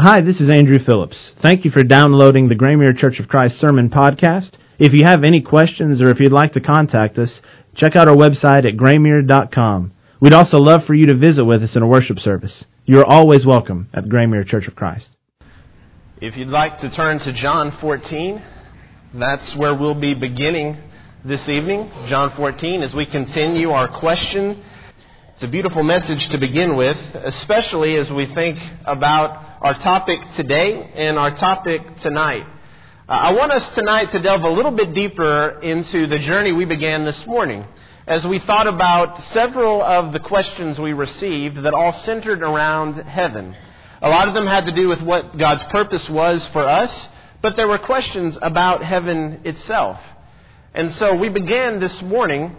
Hi, this is Andrew Phillips. Thank you for downloading the Graymere Church of Christ Sermon Podcast. If you have any questions or if you'd like to contact us, check out our website at graymere.com. We'd also love for you to visit with us in a worship service. You are always welcome at Graymere Church of Christ. If you'd like to turn to John 14, that's where we'll be beginning this evening. John 14, as we continue our question. It's a beautiful message to begin with, especially as we think about our topic today and our topic tonight. I want us tonight to delve a little bit deeper into the journey we began this morning as we thought about several of the questions we received that all centered around heaven. A lot of them had to do with what God's purpose was for us, but there were questions about heaven itself. And so we began this morning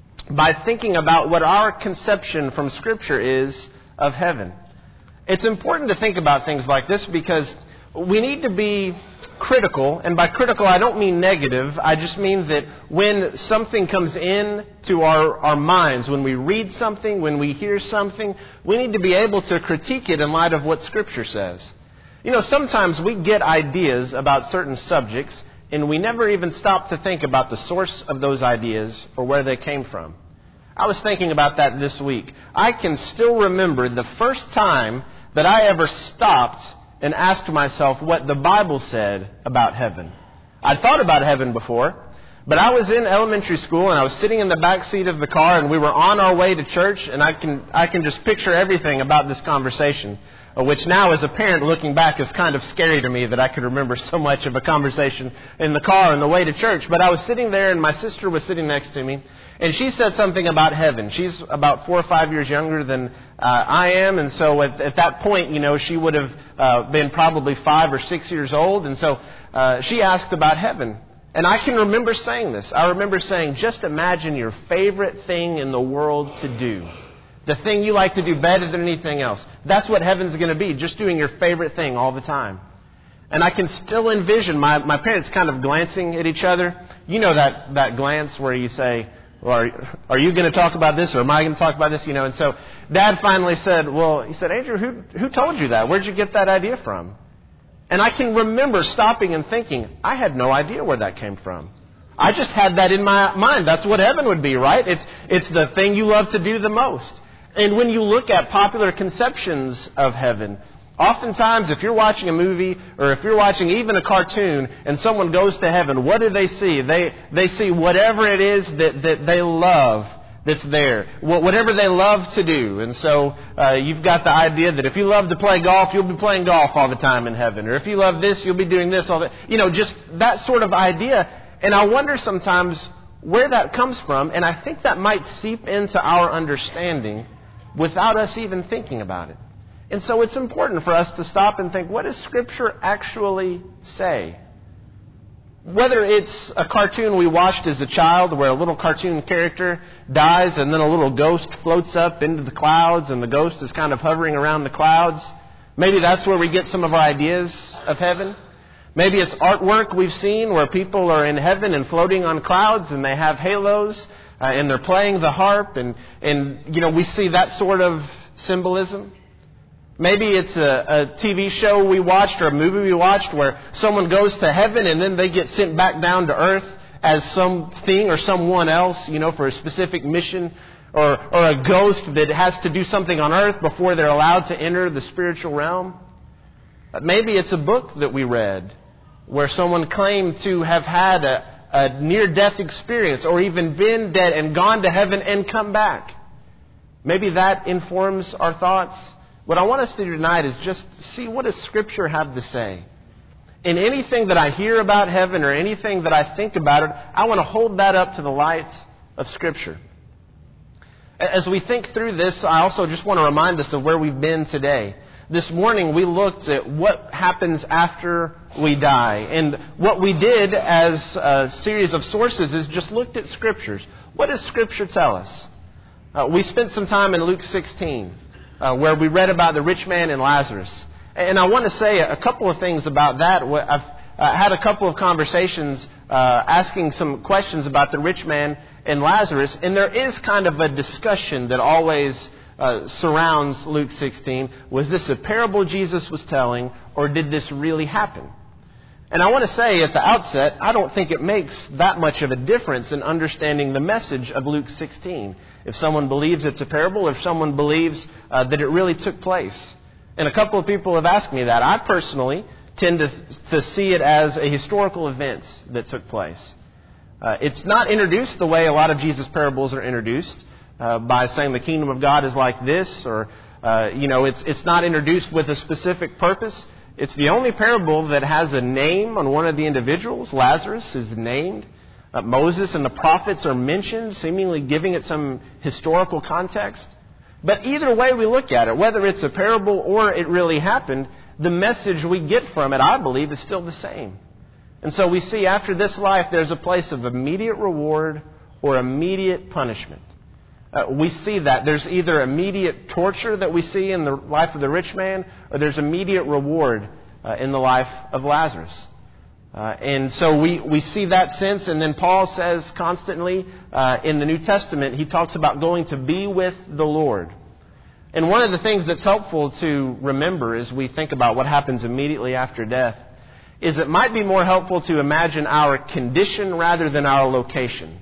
by thinking about what our conception from Scripture is of heaven. It's important to think about things like this because we need to be critical, and by critical I don't mean negative, I just mean that when something comes in to our minds, when we read something, when we hear something, we need to be able to critique it in light of what Scripture says. You know, sometimes we get ideas about certain subjects and we never even stop to think about the source of those ideas or where they came from. I was thinking about that this week. I can still remember the first time that I ever stopped and asked myself what the Bible said about heaven. I'd thought about heaven before, but I was in elementary school and I was sitting in the back seat of the car and we were on our way to church, and I can just picture everything about this conversation, which now as a parent looking back is kind of scary to me that I could remember so much of a conversation in the car on the way to church. But I was sitting there and my sister was sitting next to me, and she said something about heaven. She's about 4 or 5 years younger than I am, and so at that point, you know, she would have been probably 5 or 6 years old, and so she asked about heaven. And I can remember saying this. I remember saying, just imagine your favorite thing in the world to do. The thing you like to do better than anything else. That's what heaven's going to be, just doing your favorite thing all the time. And I can still envision my parents kind of glancing at each other. You know that glance where you say, well, are you going to talk about this or am I going to talk about this? You know, and so Dad finally said, well, he said, Andrew, who told you that? Where'd you get that idea from? And I can remember stopping and thinking, I had no idea where that came from. I just had that in my mind. That's what heaven would be, right? It's the thing you love to do the most. And when you look at popular conceptions of heaven, oftentimes if you're watching a movie or if you're watching even a cartoon and someone goes to heaven, what do they see? They see whatever it is that they love that's there, whatever they love to do. And so you've got the idea that if you love to play golf, you'll be playing golf all the time in heaven. Or if you love this, you'll be doing this all the... You know, just that sort of idea. And I wonder sometimes where that comes from, and I think that might seep into our understanding without us even thinking about it. And so it's important for us to stop and think, what does Scripture actually say? Whether it's a cartoon we watched as a child where a little cartoon character dies and then a little ghost floats up into the clouds and the ghost is kind of hovering around the clouds, maybe that's where we get some of our ideas of heaven. Maybe it's artwork we've seen where people are in heaven and floating on clouds and they have halos and they're playing the harp and you know, we see that sort of symbolism. Maybe it's a TV show we watched or a movie we watched where someone goes to heaven and then they get sent back down to earth as something or someone else, you know, for a specific mission, or a ghost that has to do something on earth before they're allowed to enter the spiritual realm. Maybe it's a book that we read where someone claimed to have had a near-death experience or even been dead and gone to heaven and come back. Maybe that informs our thoughts. What I want us to do tonight is just see what does Scripture have to say. In anything that I hear about heaven or anything that I think about it, I want to hold that up to the light of Scripture. As we think through this, I also just want to remind us of where we've been today. This morning we looked at what happens after we die. And what we did as a series of sources is just looked at Scriptures. What does Scripture tell us? We spent some time in Luke 16. Where we read about the rich man and Lazarus. And I want to say a couple of things about that. I've had a couple of conversations asking some questions about the rich man and Lazarus, and there is kind of a discussion that always surrounds Luke 16. Was this a parable Jesus was telling, or did this really happen? And I want to say at the outset, I don't think it makes that much of a difference in understanding the message of Luke 16. If someone believes it's a parable, or if someone believes that it really took place. And a couple of people have asked me that. I personally tend to see it as a historical event that took place. It's not introduced the way a lot of Jesus' parables are introduced, by saying the kingdom of God is like this, or, it's not introduced with a specific purpose. It's the only parable that has a name on one of the individuals. Lazarus is named. Moses and the prophets are mentioned, seemingly giving it some historical context. But either way we look at it, whether it's a parable or it really happened, the message we get from it, I believe, is still the same. And so we see after this life, there's a place of immediate reward or immediate punishment. We see that. There's either immediate torture that we see in the life of the rich man, or there's immediate reward in the life of Lazarus. And so we see that sense. And then Paul says constantly in the New Testament, he talks about going to be with the Lord. And one of the things that's helpful to remember as we think about what happens immediately after death is it might be more helpful to imagine our condition rather than our location.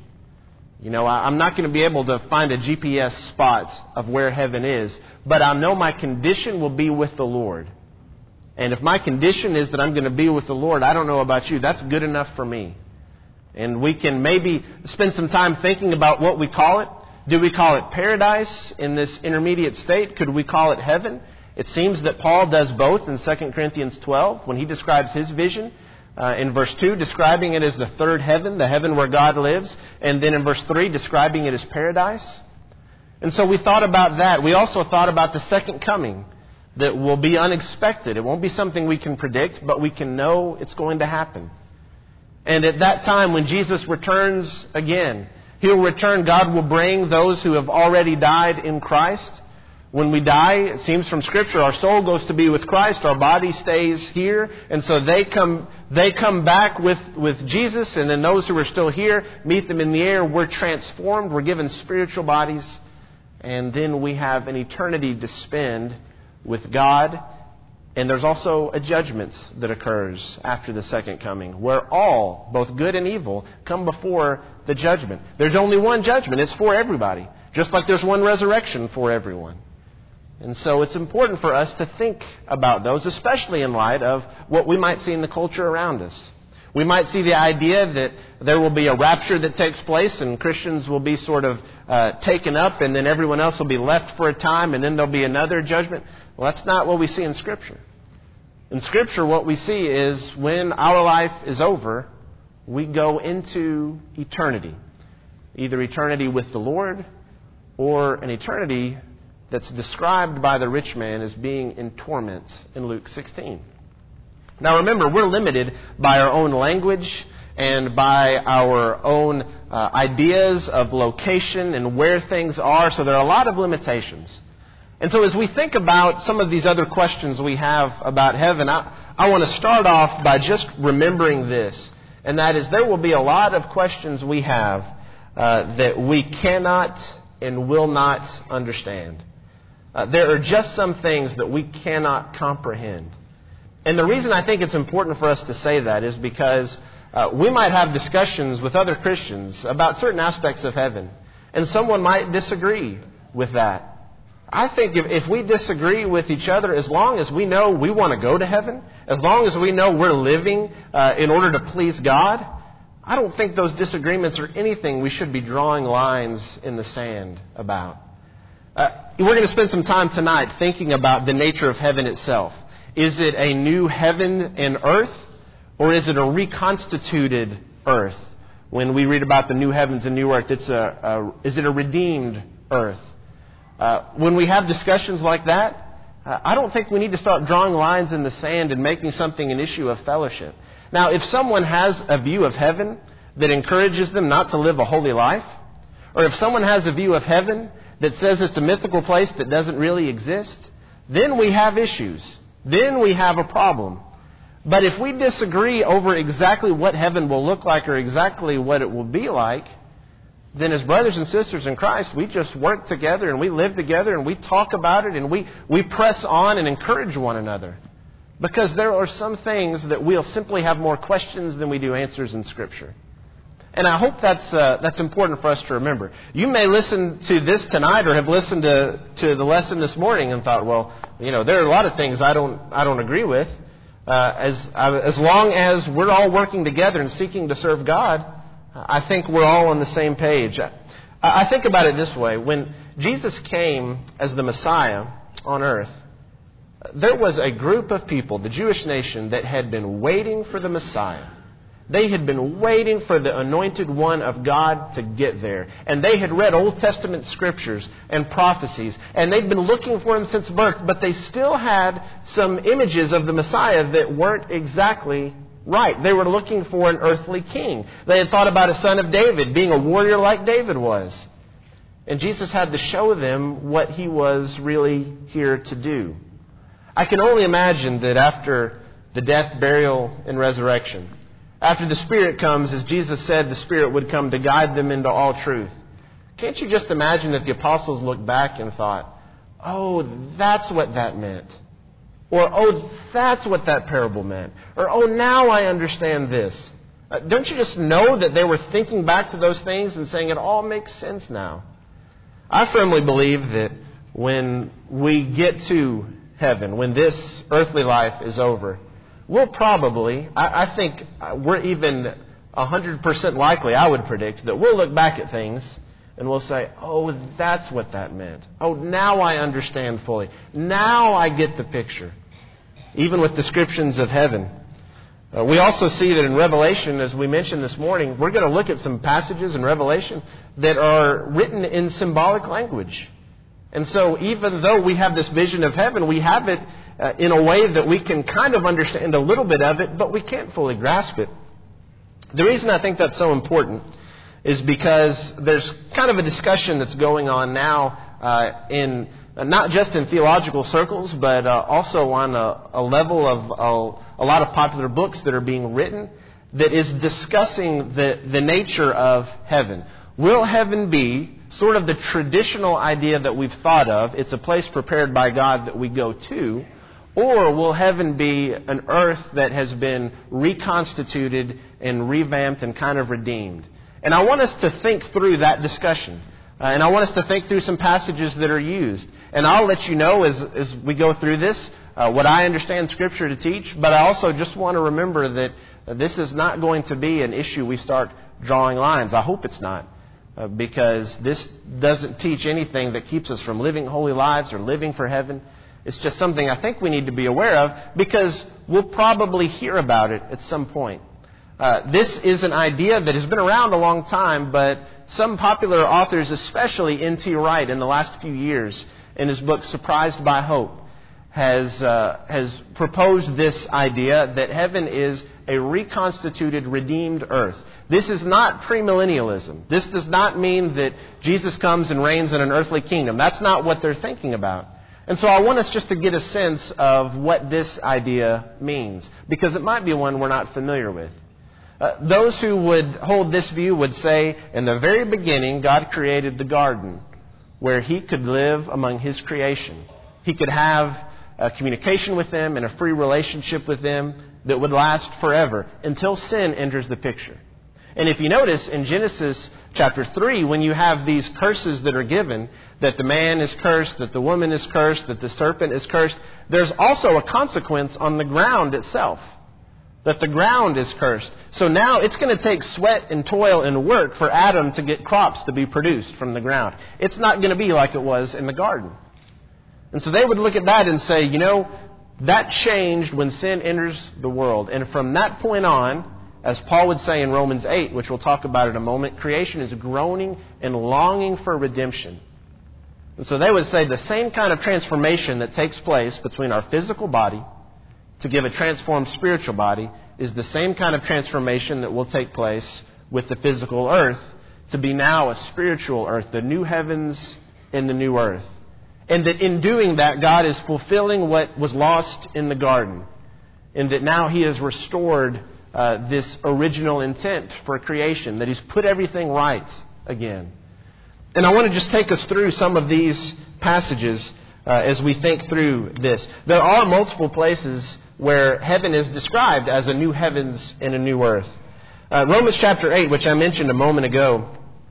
I'm not going to be able to find a GPS spot of where heaven is, but I know my condition will be with the Lord. And if my condition is that I'm going to be with the Lord, I don't know about you, that's good enough for me. And we can maybe spend some time thinking about what we call it. Do we call it paradise in this intermediate state? Could we call it heaven? It seems that Paul does both in 2 Corinthians 12 when he describes his vision. In verse 2, describing it as the third heaven, the heaven where God lives. And then in verse 3, describing it as paradise. And so we thought about that. We also thought about the second coming that will be unexpected. It won't be something we can predict, but we can know it's going to happen. And at that time, when Jesus returns again, He'll return. God will bring those who have already died in Christ. When we die, it seems from Scripture, our soul goes to be with Christ, our body stays here, and so they come back with Jesus, and then those who are still here meet them in the air. We're transformed, we're given spiritual bodies, and then we have an eternity to spend with God. And there's also a judgment that occurs after the second coming, where all, both good and evil, come before the judgment. There's only one judgment. It's for everybody, just like there's one resurrection for everyone. And so it's important for us to think about those, especially in light of what we might see in the culture around us. We might see the idea that there will be a rapture that takes place and Christians will be sort of taken up, and then everyone else will be left for a time, and then there'll be another judgment. Well, that's not what we see in Scripture. In Scripture, what we see is when our life is over, we go into eternity. Either eternity with the Lord or an eternity that's described by the rich man as being in torments in Luke 16. Now remember, we're limited by our own language and by our own ideas of location and where things are, so there are a lot of limitations. And so as we think about some of these other questions we have about heaven, I want to start off by just remembering this, and that is there will be a lot of questions we have that we cannot and will not understand. There are just some things that we cannot comprehend. And the reason I think it's important for us to say that is because we might have discussions with other Christians about certain aspects of heaven, and someone might disagree with that. I think if we disagree with each other, as long as we know we want to go to heaven, as long as we know we're living in order to please God, I don't think those disagreements are anything we should be drawing lines in the sand about. We're going to spend some time tonight thinking about the nature of heaven itself. Is it a new heaven and earth, or is it a reconstituted earth? When we read about the new heavens and new earth, is it a redeemed earth? When we have discussions like that, I don't think we need to start drawing lines in the sand and making something an issue of fellowship. Now, if someone has a view of heaven that encourages them not to live a holy life, or if someone has a view of heaven that says it's a mythical place that doesn't really exist, then we have issues. Then we have a problem. But if we disagree over exactly what heaven will look like or exactly what it will be like, then as brothers and sisters in Christ, we just work together and we live together and we talk about it and we press on and encourage one another. Because there are some things that we'll simply have more questions than we do answers in Scripture. And I hope that's important for us to remember. You may listen to this tonight or have listened to the lesson this morning and thought, well, there are a lot of things I don't agree with. As long as we're all working together and seeking to serve God, I think we're all on the same page. I think about it this way. When Jesus came as the Messiah on earth, there was a group of people, the Jewish nation, that had been waiting for the Messiah. They had been waiting for the anointed one of God to get there. And they had read Old Testament scriptures and prophecies. And they'd been looking for him since birth. But they still had some images of the Messiah that weren't exactly right. They were looking for an earthly king. They had thought about a son of David, being a warrior like David was. And Jesus had to show them what he was really here to do. I can only imagine that after the death, burial, and resurrection, after the Spirit comes, as Jesus said, the Spirit would come to guide them into all truth. Can't you just imagine that the apostles looked back and thought, oh, that's what that meant. Or, oh, that's what that parable meant. Or, oh, now I understand this. Don't you just know that they were thinking back to those things and saying it all makes sense now? I firmly believe that when we get to heaven, when this earthly life is over, we'll probably, I think we're even 100% likely, I would predict, that we'll look back at things and we'll say, oh, that's what that meant. Oh, now I understand fully. Now I get the picture. Even with descriptions of heaven. We also see that in Revelation, as we mentioned this morning, we're going to look at some passages in Revelation that are written in symbolic language. And so even though we have this vision of heaven, we have it in a way that we can kind of understand a little bit of it, but we can't fully grasp it. The reason I think that's so important is because there's kind of a discussion that's going on now in not just in theological circles, but also on a level of a lot of popular books that are being written that is discussing the nature of heaven. Will heaven be sort of the traditional idea that we've thought of? It's a place prepared by God that we go to. Or will heaven be an earth that has been reconstituted and revamped and kind of redeemed? And I want us to think through that discussion. And I want us to think through some passages that are used. And I'll let you know as we go through this what I understand Scripture to teach. But I also just want to remember that this is not going to be an issue we start drawing lines. I hope it's not. Because this doesn't teach anything that keeps us from living holy lives or living for heaven. It's just something I think we need to be aware of because we'll probably hear about it at some point. This is an idea that has been around a long time, but some popular authors, especially N.T. Wright in the last few years, in his book Surprised by Hope, has proposed this idea that heaven is a reconstituted, redeemed earth. This is not premillennialism. This does not mean that Jesus comes and reigns in an earthly kingdom. That's not what they're thinking about. And so I want us just to get a sense of what this idea means, because it might be one we're not familiar with. Those who would hold this view would say, in the very beginning, God created the garden where He could live among His creation. He could have a communication with them and a free relationship with them that would last forever until sin enters the picture. And if you notice in Genesis chapter 3, when you have these curses that are given, that the man is cursed, that the woman is cursed, that the serpent is cursed, there's also a consequence on the ground itself. That the ground is cursed. So now it's going to take sweat and toil and work for Adam to get crops to be produced from the ground. It's not going to be like it was in the garden. And so they would look at that and say, that changed when sin enters the world. And from that point on, as Paul would say in Romans 8, which we'll talk about in a moment, creation is groaning and longing for redemption. And so they would say the same kind of transformation that takes place between our physical body to give a transformed spiritual body is the same kind of transformation that will take place with the physical earth to be now a spiritual earth, the new heavens and the new earth. And that in doing that, God is fulfilling what was lost in the garden. And that now He has restored this original intent for creation, that He's put everything right. again. And I want to just take us through some of these passages as we think through this. There are multiple places where heaven is described as a new heavens and a new earth. Romans chapter 8, which I mentioned a moment ago,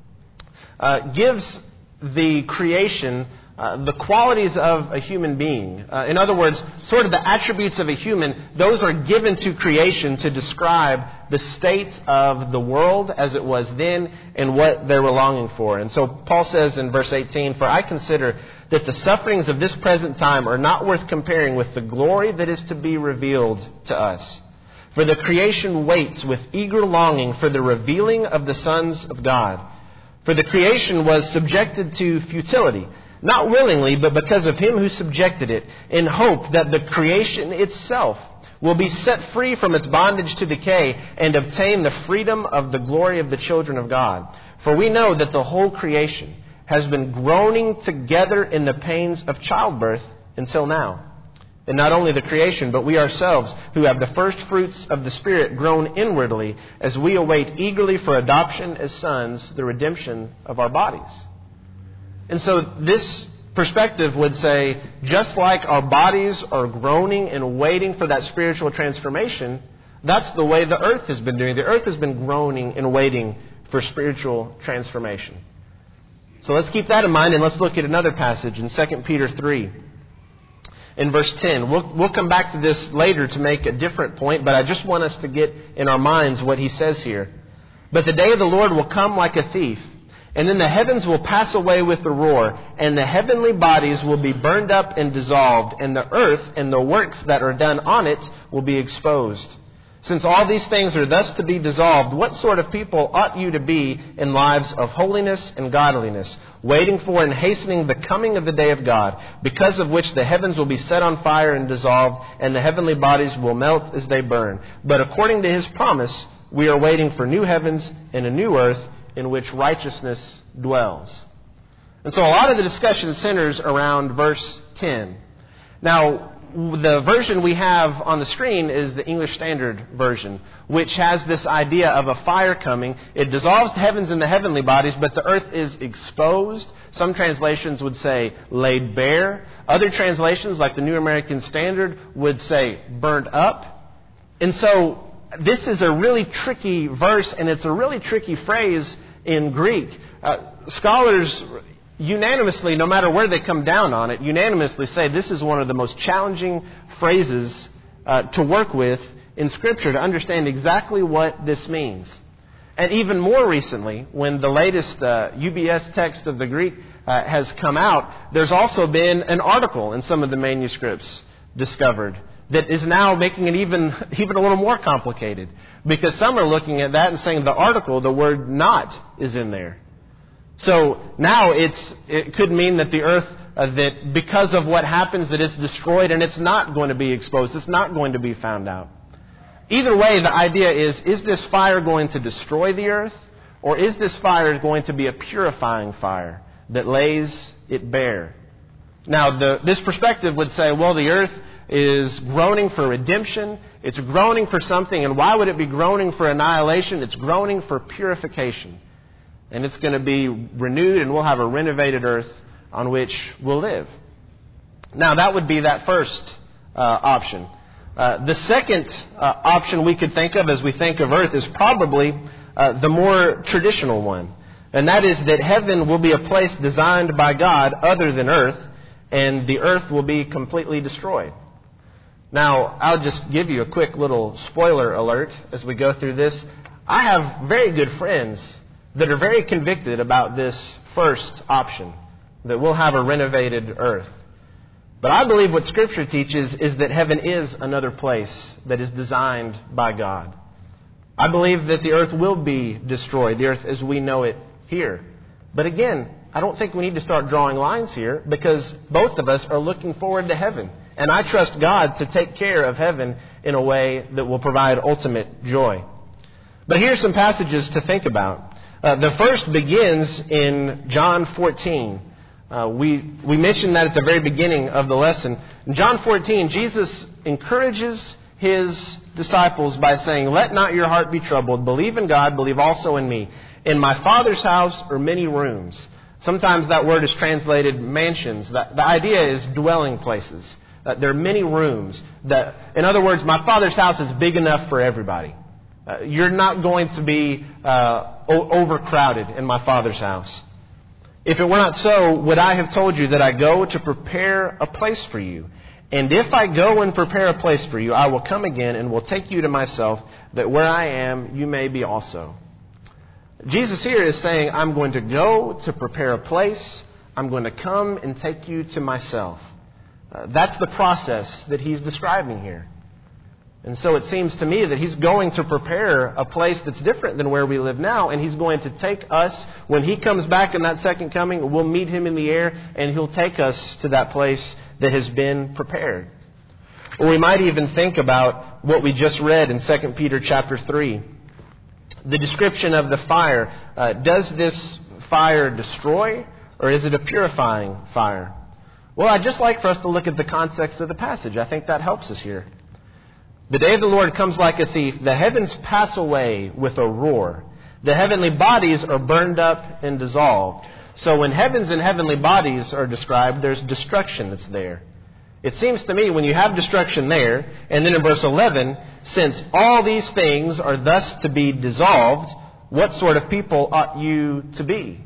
gives the creation the qualities of a human being. In other words, sort of the attributes of a human, those are given to creation to describe the state of the world as it was then and what they were longing for. And so Paul says in verse 18, "For I consider that the sufferings of this present time are not worth comparing with the glory that is to be revealed to us. For the creation waits with eager longing for the revealing of the sons of God. For the creation was subjected to futility, not willingly, but because of Him who subjected it, in hope that the creation itself will be set free from its bondage to decay and obtain the freedom of the glory of the children of God. For we know that the whole creation has been groaning together in the pains of childbirth until now. And not only the creation, but we ourselves, who have the first fruits of the Spirit, groan inwardly as we await eagerly for adoption as sons, the redemption of our bodies." And so this perspective would say, just like our bodies are groaning and waiting for that spiritual transformation, that's the way the earth has been doing. The earth has been groaning and waiting for spiritual transformation. So let's keep that in mind, and let's look at another passage in 2 Peter 3. In verse 10. We'll come back to this later to make a different point, but I just want us to get in our minds what he says here. "But the day of the Lord will come like a thief, and then the heavens will pass away with a roar, and the heavenly bodies will be burned up and dissolved, and the earth and the works that are done on it will be exposed. Since all these things are thus to be dissolved, what sort of people ought you to be in lives of holiness and godliness, waiting for and hastening the coming of the day of God, because of which the heavens will be set on fire and dissolved, and the heavenly bodies will melt as they burn. But according to His promise, we are waiting for new heavens and a new earth in which righteousness dwells." And so a lot of the discussion centers around verse 10. Now, the version we have on the screen is the English Standard Version, which has this idea of a fire coming. It dissolves the heavens and the heavenly bodies, but the earth is exposed. Some translations would say laid bare. Other translations, like the New American Standard, would say burnt up. And so this is a really tricky verse, and it's a really tricky phrase in Greek. Scholars unanimously, no matter where they come down on it, unanimously say this is one of the most challenging phrases to work with in Scripture, to understand exactly what this means. And even more recently, when the latest UBS text of the Greek has come out, there's also been an article in some of the manuscripts discovered that is now making it even a little more complicated. Because some are looking at that and saying the article, the word "not" is in there. So now it could mean that the earth, that because of what happens, that it's destroyed and it's not going to be exposed. It's not going to be found out. Either way, the idea is this fire going to destroy the earth? Or is this fire going to be a purifying fire that lays it bare? Now, this perspective would say, well, the earth is groaning for redemption. It's groaning for something. And why would it be groaning for annihilation? It's groaning for purification. And it's going to be renewed, and we'll have a renovated earth on which we'll live. Now, that would be that first option. The second option we could think of as we think of earth is probably the more traditional one. And that is that heaven will be a place designed by God other than earth, and the earth will be completely destroyed. Now, I'll just give you a quick little spoiler alert as we go through this. I have very good friends that are very convicted about this first option, that we'll have a renovated earth. But I believe what Scripture teaches is that heaven is another place that is designed by God. I believe that the earth will be destroyed, the earth as we know it here. But again, I don't think we need to start drawing lines here, because both of us are looking forward to heaven. And I trust God to take care of heaven in a way that will provide ultimate joy. But here's some passages to think about. The first begins in John 14. We mentioned that at the very beginning of the lesson. In John 14, Jesus encourages His disciples by saying, "Let not your heart be troubled. Believe in God, believe also in me. In my Father's house are many rooms. Sometimes that word is translated mansions. The idea is dwelling places. There are many rooms. In other words, my Father's house is big enough for everybody. You're not going to be overcrowded in my Father's house. If it were not so, would I have told you that I go to prepare a place for you? And if I go and prepare a place for you, I will come again and will take you to myself, that where I am, you may be also. Jesus here is saying, I'm going to go to prepare a place. I'm going to come and take you to myself. That's the process that he's describing here. And so it seems to me that he's going to prepare a place that's different than where we live now. And he's going to take us, when he comes back in that second coming, we'll meet him in the air, and he'll take us to that place that has been prepared. Or we might even think about what we just read in 2 Peter chapter 3. The description of the fire. Does this fire destroy, or is it a purifying fire? Well, I'd just like for us to look at the context of the passage. I think that helps us here. The day of the Lord comes like a thief. The heavens pass away with a roar. The heavenly bodies are burned up and dissolved. So when heavens and heavenly bodies are described, there's destruction that's there. It seems to me when you have destruction there, and then in verse 11, since all these things are thus to be dissolved, what sort of people ought you to be?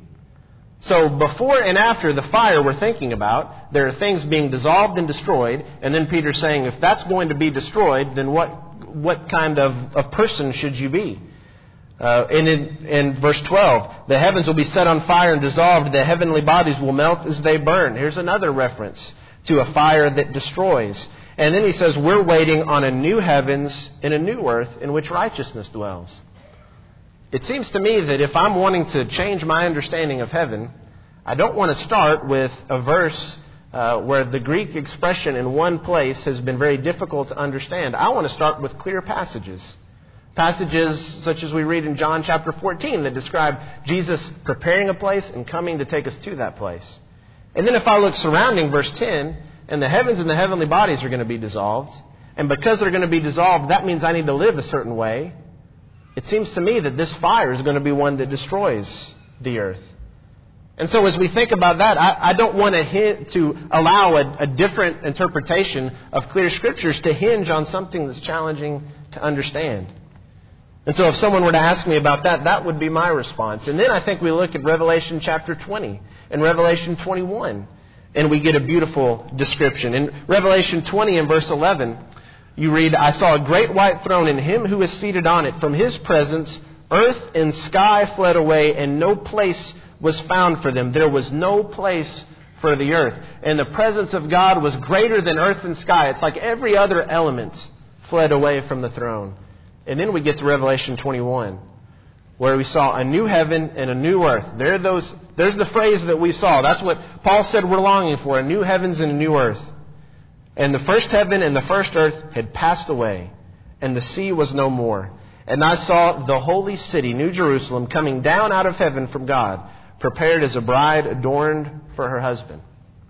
So before and after the fire we're thinking about, there are things being dissolved and destroyed, and then Peter's saying, if that's going to be destroyed, then what kind of a person should you be? And in verse 12, the heavens will be set on fire and dissolved, the heavenly bodies will melt as they burn. Here's another reference to a fire that destroys. And then he says, we're waiting on a new heavens and a new earth in which righteousness dwells. It seems to me that if I'm wanting to change my understanding of heaven, I don't want to start with a verse where the Greek expression in one place has been very difficult to understand. I want to start with clear passages. Passages such as we read in John chapter 14 that describe Jesus preparing a place and coming to take us to that place. And then if I look surrounding verse 10, and the heavens and the heavenly bodies are going to be dissolved, and because they're going to be dissolved, that means I need to live a certain way. It seems to me that this fire is going to be one that destroys the earth. And so as we think about that, I don't want to allow a different interpretation of clear Scriptures to hinge on something that's challenging to understand. And so if someone were to ask me about that, that would be my response. And then I think we look at Revelation chapter 20 and Revelation 21, and we get a beautiful description. In Revelation 20 and verse 11, you read, I saw a great white throne and him who was seated on it. From his presence, earth and sky fled away, and no place was found for them. There was no place for the earth. And the presence of God was greater than earth and sky. It's like every other element fled away from the throne. And then we get to Revelation 21, where we saw a new heaven and a new earth. There's the phrase that we saw. That's what Paul said we're longing for, a new heavens and a new earth. And the first heaven and the first earth had passed away, and the sea was no more. And I saw the holy city, New Jerusalem, coming down out of heaven from God, prepared as a bride adorned for her husband.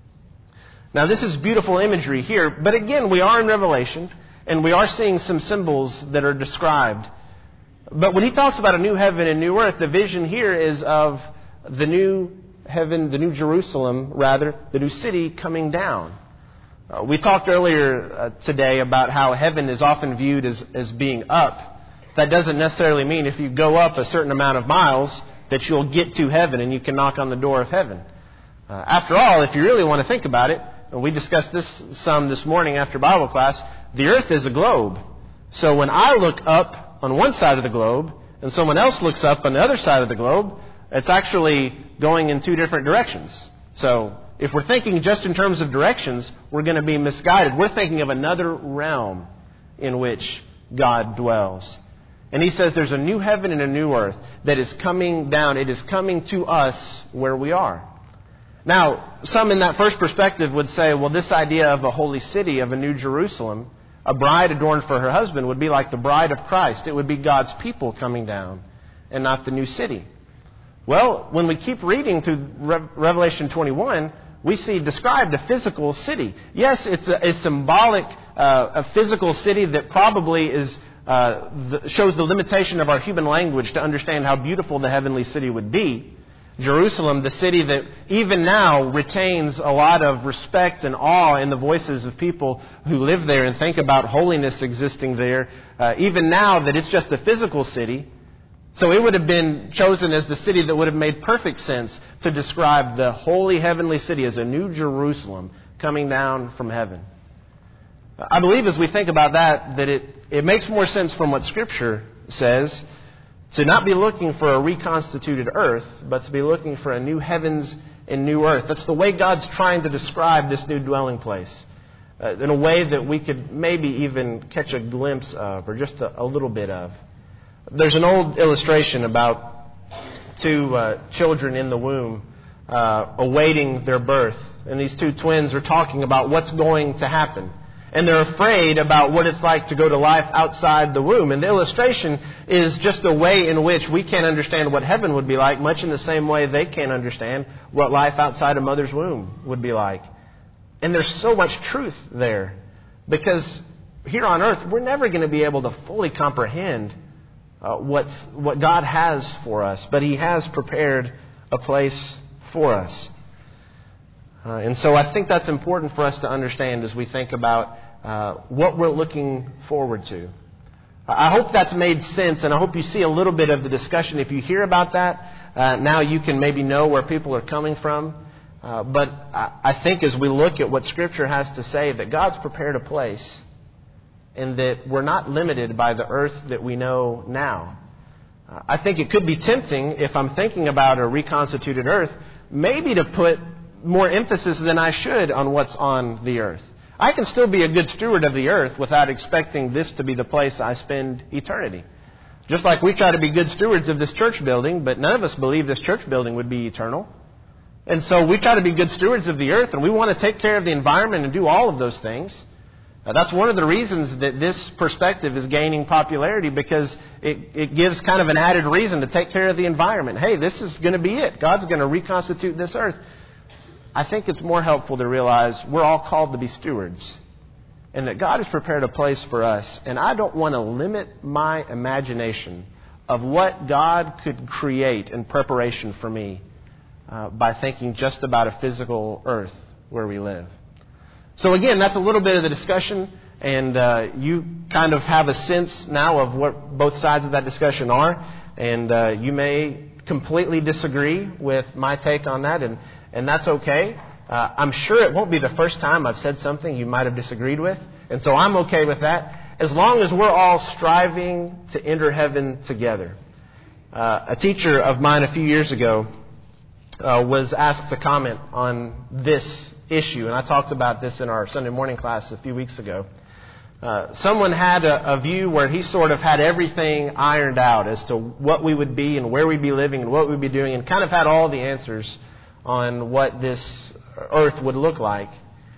Now this is beautiful imagery here, but again, we are in Revelation, and we are seeing some symbols that are described. But when he talks about a new heaven and new earth, the vision here is of the new heaven, the new Jerusalem, rather, the new city coming down. We talked earlier today about how heaven is often viewed as being up. That doesn't necessarily mean if you go up a certain amount of miles that you'll get to heaven and you can knock on the door of heaven. After all, if you really want to think about it, and we discussed this some this morning after Bible class, the earth is a globe. So when I look up on one side of the globe and someone else looks up on the other side of the globe, it's actually going in two different directions. So if we're thinking just in terms of directions, we're going to be misguided. We're thinking of another realm in which God dwells. And he says there's a new heaven and a new earth that is coming down. It is coming to us where we are. Now, some in that first perspective would say, well, this idea of a holy city, of a new Jerusalem, a bride adorned for her husband, would be like the bride of Christ. It would be God's people coming down and not the new city. Well, when we keep reading through Revelation 21, we see described a physical city. Yes, it's a symbolic, a physical city that probably is shows the limitation of our human language to understand how beautiful the heavenly city would be. Jerusalem, the city that even now retains a lot of respect and awe in the voices of people who live there and think about holiness existing there, even now that it's just a physical city. So it would have been chosen as the city that would have made perfect sense to describe the holy heavenly city as a new Jerusalem coming down from heaven. I believe as we think about that it makes more sense from what Scripture says to not be looking for a reconstituted earth, but to be looking for a new heavens and new earth. That's the way God's trying to describe this new dwelling place, in a way that we could maybe even catch a glimpse of, or just a little bit of. There's an old illustration about two children in the womb awaiting their birth. And these two twins are talking about what's going to happen. And they're afraid about what it's like to go to life outside the womb. And the illustration is just a way in which we can't understand what heaven would be like, much in the same way they can't understand what life outside a mother's womb would be like. And there's so much truth there. Because here on earth, we're never going to be able to fully comprehend what God has for us. But He has prepared a place for us. And so I think that's important for us to understand as we think about what we're looking forward to. I hope that's made sense, and I hope you see a little bit of the discussion. If you hear about that, now you can maybe know where people are coming from. But I think as we look at what Scripture has to say, that God's prepared a place, and that we're not limited by the earth that we know now. I think it could be tempting, if I'm thinking about a reconstituted earth, maybe to put more emphasis than I should on what's on the earth. I can still be a good steward of the earth without expecting this to be the place I spend eternity. Just like we try to be good stewards of this church building, but none of us believe this church building would be eternal. And so we try to be good stewards of the earth, and we want to take care of the environment and do all of those things. That's one of the reasons that this perspective is gaining popularity, because it gives kind of an added reason to take care of the environment. Hey, this is going to be it. God's going to reconstitute this earth. I think it's more helpful to realize we're all called to be stewards, and that God has prepared a place for us. And I don't want to limit my imagination of what God could create in preparation for me by thinking just about a physical earth where we live. So again, that's a little bit of the discussion, and you kind of have a sense now of what both sides of that discussion are, and you may completely disagree with my take on that, and that's okay. I'm sure it won't be the first time I've said something you might have disagreed with, and so I'm okay with that, as long as we're all striving to enter heaven together. A teacher of mine a few years ago was asked to comment on this issue, and I talked about this in our Sunday morning class a few weeks ago. Someone had a view where he sort of had everything ironed out as to what we would be and where we'd be living and what we'd be doing, and kind of had all the answers on what this earth would look like.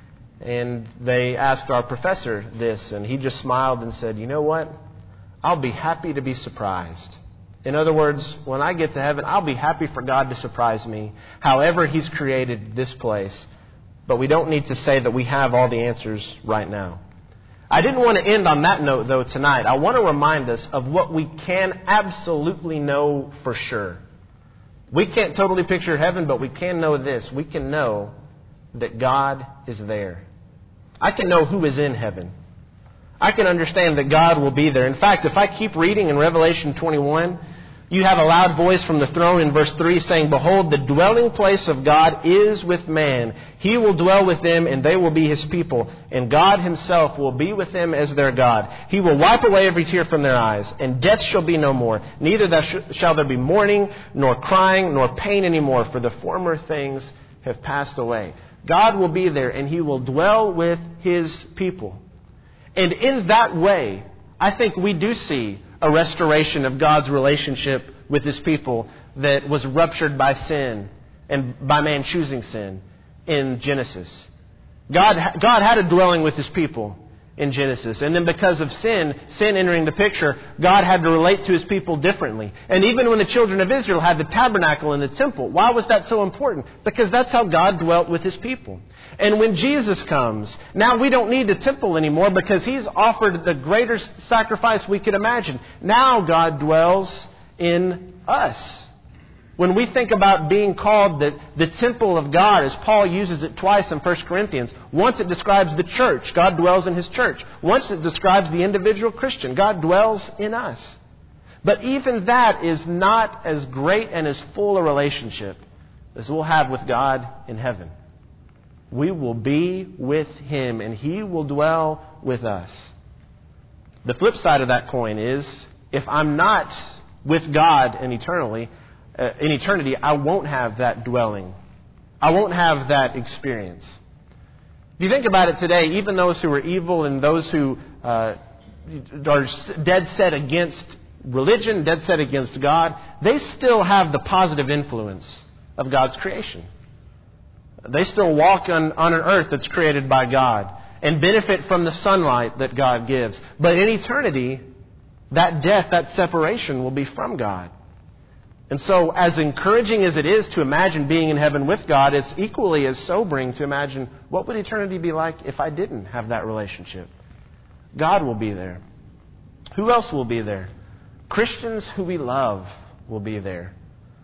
And they asked our professor this, and he just smiled and said, "You know what? I'll be happy to be surprised." In other words, when I get to heaven, I'll be happy for God to surprise me, however He's created this place. But we don't need to say that we have all the answers right now. I didn't want to end on that note, though, tonight. I want to remind us of what we can absolutely know for sure. We can't totally picture heaven, but we can know this. We can know that God is there. I can know who is in heaven. I can understand that God will be there. In fact, if I keep reading in Revelation 21, you have a loud voice from the throne in verse 3 saying, "Behold, the dwelling place of God is with man. He will dwell with them, and they will be His people. And God Himself will be with them as their God. He will wipe away every tear from their eyes, and death shall be no more. Neither shall there be mourning, nor crying, nor pain anymore, for the former things have passed away." God will be there, and He will dwell with His people. And in that way, I think we do see a restoration of God's relationship with His people that was ruptured by sin and by man choosing sin in Genesis. God had a dwelling with His people in Genesis. And then because of sin entering the picture, God had to relate to His people differently. And even when the children of Israel had the tabernacle and the temple, why was that so important? Because that's how God dwelt with His people. And when Jesus comes, now we don't need the temple anymore because He's offered the greatest sacrifice we could imagine. Now God dwells in us. When we think about being called the temple of God, as Paul uses it twice in 1 Corinthians, once it describes the church, God dwells in His church. Once it describes the individual Christian, God dwells in us. But even that is not as great and as full a relationship as we'll have with God in heaven. We will be with Him and He will dwell with us. The flip side of that coin is, if I'm not with God in eternity, I won't have that dwelling. I won't have that experience. If you think about it today, even those who are evil and those who are dead set against religion, dead set against God, they still have the positive influence of God's creation. They still walk on an earth that's created by God and benefit from the sunlight that God gives. But in eternity, that death, that separation will be from God. And so, as encouraging as it is to imagine being in heaven with God, it's equally as sobering to imagine what would eternity be like if I didn't have that relationship. God will be there. Who else will be there? Christians who we love will be there.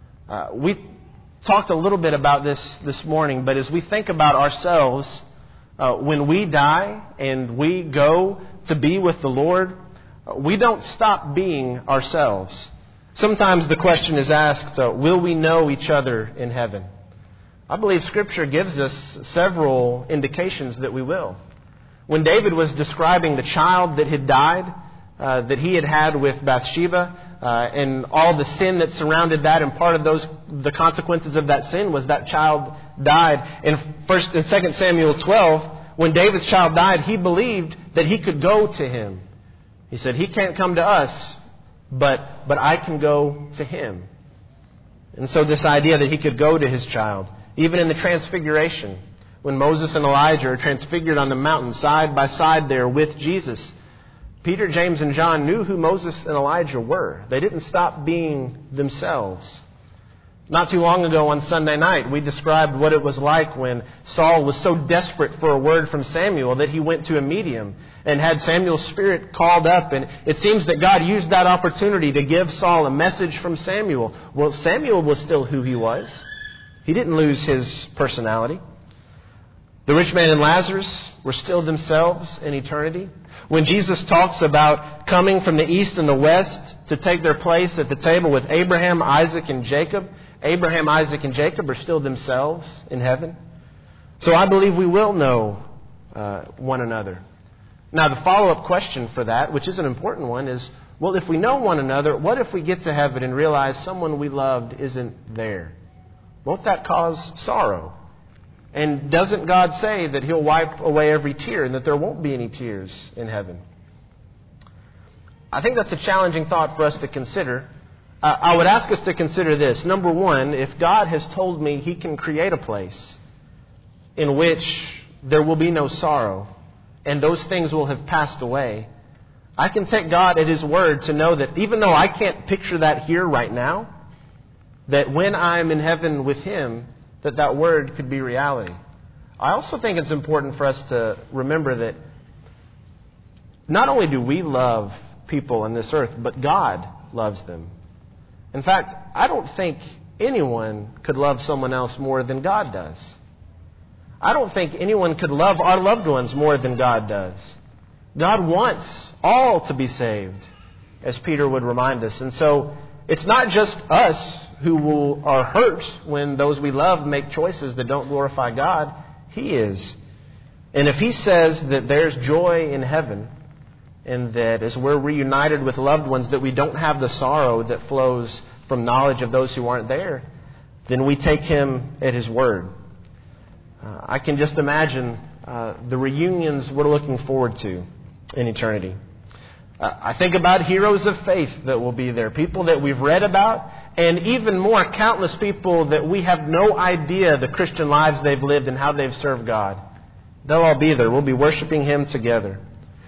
We talked a little bit about this morning, but as we think about ourselves, when we die and we go to be with the Lord, we don't stop being ourselves. Sometimes the question is asked, will we know each other in heaven? I believe Scripture gives us several indications that we will. When David was describing the child that had died, that he had had with Bathsheba, and all the sin that surrounded that, and part of the consequences of that sin was that child died. In 2 Samuel 12, when David's child died, he believed that he could go to him. He said, he can't come to us, but I can go to him. And so this idea that he could go to his child, even in the Transfiguration, when Moses and Elijah are transfigured on the mountain side by side there with Jesus, Peter, James, and John knew who Moses and Elijah were. They didn't stop being themselves. Not too long ago on Sunday night, we described what it was like when Saul was so desperate for a word from Samuel that he went to a medium and had Samuel's spirit called up. And it seems that God used that opportunity to give Saul a message from Samuel. Well, Samuel was still who he was. He didn't lose his personality. The rich man and Lazarus were still themselves in eternity. When Jesus talks about coming from the east and the west to take their place at the table with Abraham, Isaac, and Jacob, Abraham, Isaac, and Jacob are still themselves in heaven. So I believe we will know one another. Now, the follow-up question for that, which is an important one, is, well, if we know one another, what if we get to heaven and realize someone we loved isn't there? Won't that cause sorrow? And doesn't God say that He'll wipe away every tear and that there won't be any tears in heaven? I think that's a challenging thought for us to consider. I would ask us to consider this. Number one, if God has told me He can create a place in which there will be no sorrow and those things will have passed away, I can take God at His word to know that even though I can't picture that here right now, that when I'm in heaven with Him, that word could be reality. I also think it's important for us to remember that not only do we love people on this earth, but God loves them. In fact, I don't think anyone could love someone else more than God does. I don't think anyone could love our loved ones more than God does. God wants all to be saved, as Peter would remind us. And so it's not just us who are hurt when those we love make choices that don't glorify God. He is. And if He says that there's joy in heaven, and that as we're reunited with loved ones that we don't have the sorrow that flows from knowledge of those who aren't there, then we take Him at His word. I can just imagine the reunions we're looking forward to in eternity. I think about heroes of faith that will be there, people that we've read about, and even more, countless people that we have no idea the Christian lives they've lived and how they've served God. They'll all be there. We'll be worshiping Him together.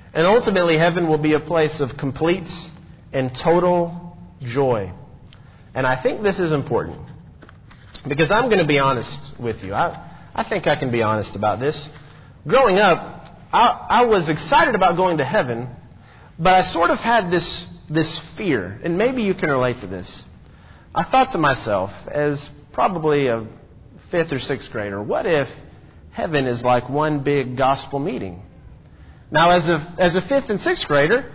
And ultimately, heaven will be a place of complete and total joy. And I think this is important, because I'm going to be honest with you. I think I can be honest about this. Growing up, I was excited about going to heaven, but I sort of had this fear, and maybe you can relate to this. I thought to myself, as probably a 5th or 6th grader, what if heaven is like one big gospel meeting? Now, as a 5th and 6th grader,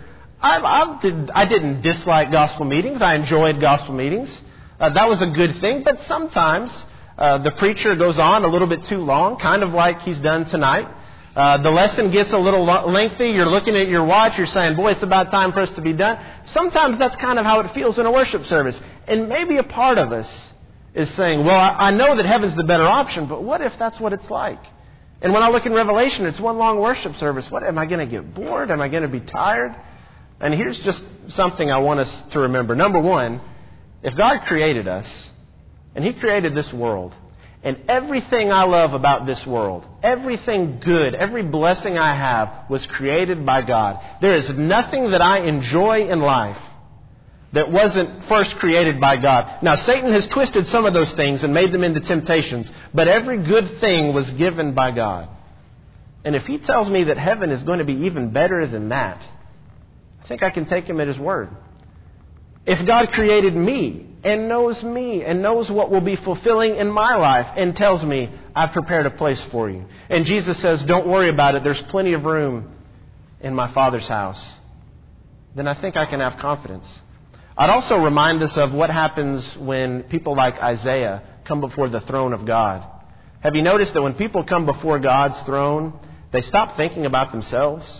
I didn't dislike gospel meetings. I enjoyed gospel meetings. That was a good thing. But sometimes the preacher goes on a little bit too long, kind of like he's done tonight. The lesson gets a little lengthy. You're looking at your watch. You're saying, boy, it's about time for us to be done. Sometimes that's kind of how it feels in a worship service. And maybe a part of us is saying, well, I know that heaven's the better option, but what if that's what it's like? And when I look in Revelation, it's one long worship service. What, am I going to get bored? Am I going to be tired? And here's just something I want us to remember. Number one, if God created us, and He created this world, and everything I love about this world, everything good, every blessing I have was created by God. There is nothing that I enjoy in life that wasn't first created by God. Now, Satan has twisted some of those things and made them into temptations, but every good thing was given by God. And if He tells me that heaven is going to be even better than that, I think I can take Him at His word. If God created me and knows what will be fulfilling in my life and tells me, I've prepared a place for you. And Jesus says, don't worry about it. There's plenty of room in my Father's house. Then I think I can have confidence. I'd also remind us of what happens when people like Isaiah come before the throne of God. Have you noticed that when people come before God's throne, they stop thinking about themselves?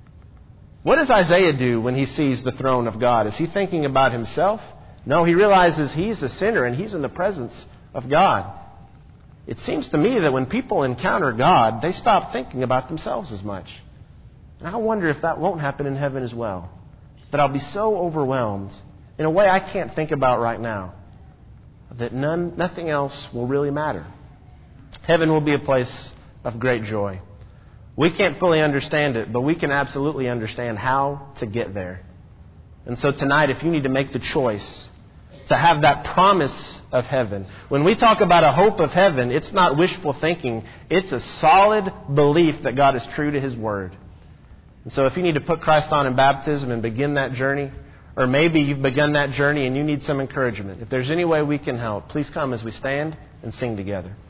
What does Isaiah do when he sees the throne of God? Is he thinking about himself? No, he realizes he's a sinner and he's in the presence of God. It seems to me that when people encounter God, they stop thinking about themselves as much. And I wonder if that won't happen in heaven as well. That I'll be so overwhelmed in a way I can't think about right now, that nothing else will really matter. Heaven will be a place of great joy. We can't fully understand it, but we can absolutely understand how to get there. And so tonight, if you need to make the choice to have that promise of heaven, when we talk about a hope of heaven, it's not wishful thinking. It's a solid belief that God is true to His Word. And so if you need to put Christ on in baptism and begin that journey, or maybe you've begun that journey and you need some encouragement, if there's any way we can help, please come as we stand and sing together.